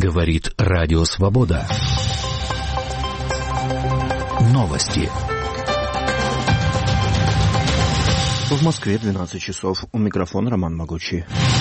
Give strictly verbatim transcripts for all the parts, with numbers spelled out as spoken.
Говорит Радио Свобода. Новости. В Москве двенадцать часов. У микрофона Роман Могучий.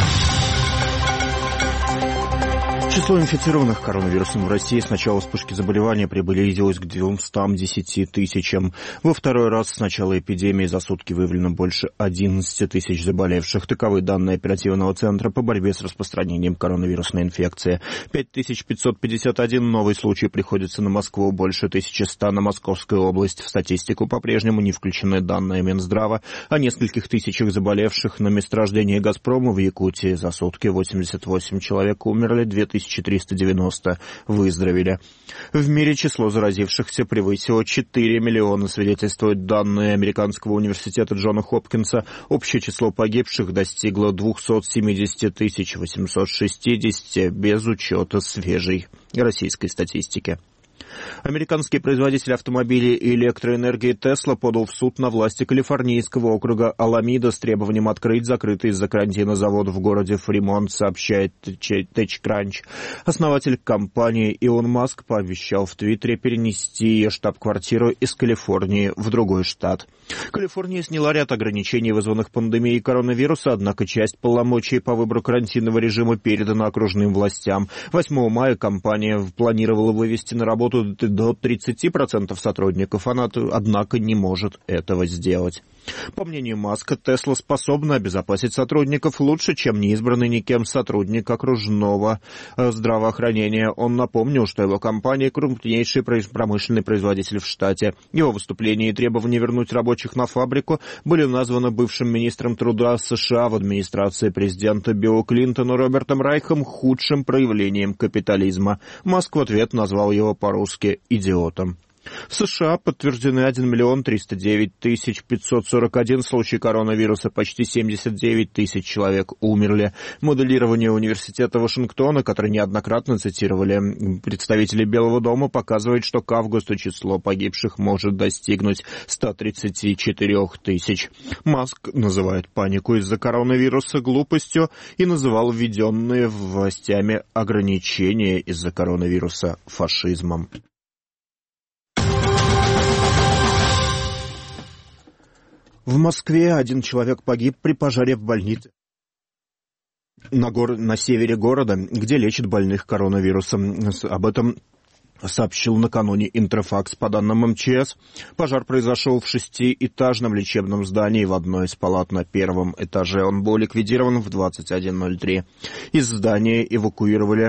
Число инфицированных коронавирусом в России с начала вспышки заболевания приблизилось к двумстам десяти тысячам. Во второй раз с начала эпидемии за сутки выявлено больше одиннадцати тысяч заболевших. Таковы данные оперативного центра по борьбе с распространением коронавирусной инфекции. пять тысяч пятьсот пятьдесят один новый случай приходится на Москву, больше тысячи ста на Московскую область. В статистику по-прежнему не включены данные Минздрава о нескольких тысячах заболевших. На месторождении «Газпрома» в Якутии за сутки восемьдесят восемь человек умерли, две тысячи триста девяносто выздоровели. В мире число заразившихся превысило четыре миллиона, свидетельствуют данные Американского университета Джона Хопкинса. Общее число погибших достигло двухсот семидесяти тысяч восьмисот шестидесяти без учета свежей российской статистики. Американский производитель автомобилей и электроэнергии Tesla подал в суд на власти калифорнийского округа Аламида с требованием открыть закрытый из-за карантина завод в городе Фримонт, сообщает TechCrunch. Основатель компании Илон Маск пообещал в Твиттере перенести ее штаб-квартиру из Калифорнии в другой штат. Калифорния сняла ряд ограничений, вызванных пандемией коронавируса, однако часть полномочий по выбору карантинного режима передана окружным властям. восьмого мая компания планировала вывести на работу до тридцати процентов сотрудников, она, однако, не может этого сделать. По мнению Маска, Тесла способна обезопасить сотрудников лучше, чем неизбранный никем сотрудник окружного здравоохранения. Он напомнил, что его компания – крупнейший промышленный производитель в штате. Его выступления и требования вернуть рабочих на фабрику были названы бывшим министром труда США в администрации президента Билла Клинтона Робертом Райхом худшим проявлением капитализма. Маск в ответ назвал его по-русски «идиотом». В США подтверждены один миллион триста девять тысяч пятьсот сорок один случай коронавируса, почти семьдесят девять тысяч человек умерли. Моделирование университета Вашингтона, которое неоднократно цитировали представители Белого дома, показывает, что к августу число погибших может достигнуть ста тридцати четырёх тысяч. Маск называет панику из-за коронавируса глупостью и называл введенные властями ограничения из-за коронавируса фашизмом. В Москве один человек погиб при пожаре в больнице на, гор... на севере города, где лечат больных коронавирусом. Об этом сообщил накануне Интерфакс. По данным эм че эс, пожар произошел в шестиэтажном лечебном здании в одной из палат на первом этаже. Он был ликвидирован в двадцать один ноль три. Из здания эвакуировали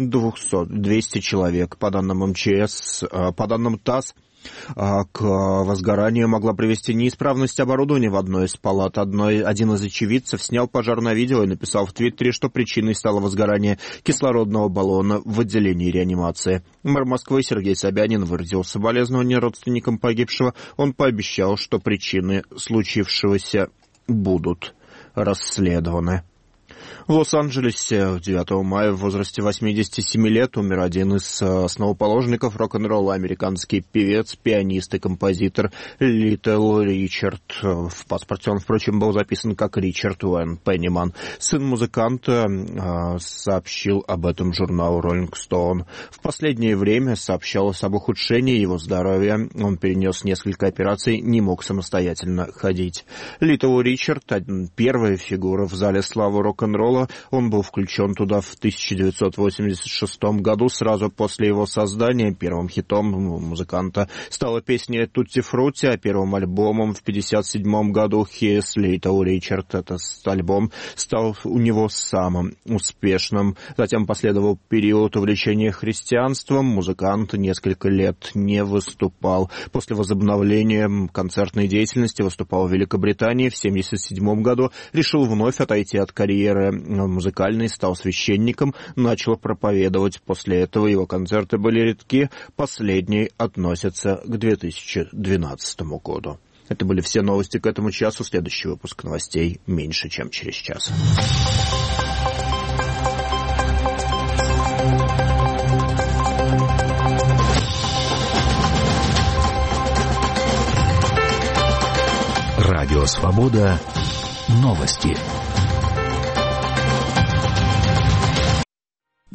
двести человек. По данным эм че эс, по данным ТАСС, к возгоранию могла привести неисправность оборудования в одной из палат. Одной, один из очевидцев снял пожар на видео и написал в Твиттере, что причиной стало возгорание кислородного баллона в отделении реанимации. Мэр Москвы Сергей Собянин выразил соболезнования родственникам погибшего. Он пообещал, что причины случившегося будут расследованы. В Лос-Анджелесе девятого мая в возрасте восьмидесяти семи лет умер один из основоположников рок-н-ролла, американский певец, пианист и композитор Литл Ричард. В паспорте он, впрочем, был записан как Ричард Уэн Пенниман. Сын музыканта э, сообщил об этом журналу Rolling Stone. В последнее время сообщалось об ухудшении его здоровья. Он перенес несколько операций, не мог самостоятельно ходить. Литл Ричард — первая фигура в зале славы рок-н-ролла. Он был включен туда в тысяча девятьсот восемьдесят шестом году, сразу после его создания. Первым хитом музыканта стала песня «Тутти Фрутти», а первым альбомом в пятьдесят седьмом году «Here's Little Richard». Этот альбом стал у него самым успешным. Затем последовал период увлечения христианством. Музыкант несколько лет не выступал. После возобновления концертной деятельности выступал в Великобритании. В семьдесят седьмом году решил вновь отойти от карьеры музыкальный, стал священником, начал проповедовать. После этого его концерты были редки. Последний относится к две тысячи двенадцатому году. Это были все новости к этому часу. Следующий выпуск новостей меньше, чем через час. Радио Свобода. Новости.